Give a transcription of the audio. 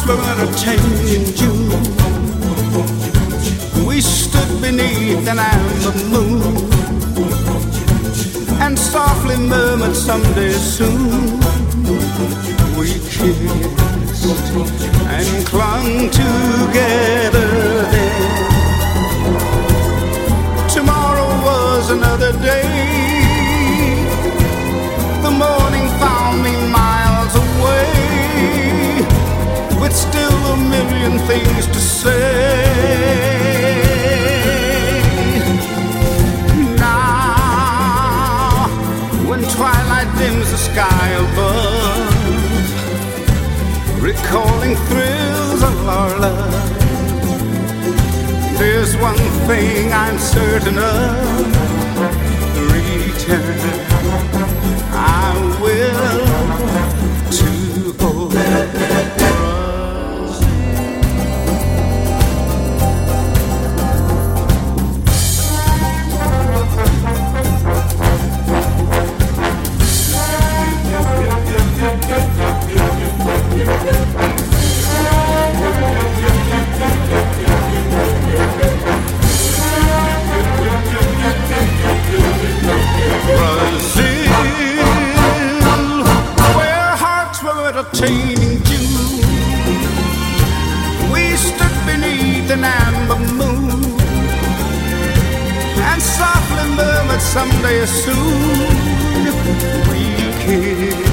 were entertaining June. We stood beneath an amber moon and softly murmured someday soon. We kissed and clung together then. Tomorrow was another day. The morning found me miles away, with still a million things to say. Now, when twilight dims the sky above, recalling thrills of our love, there's one thing I'm certain of: return I will to old Brazil. Entertaining June. We stood beneath an amber moon and softly murmured someday soon we kissed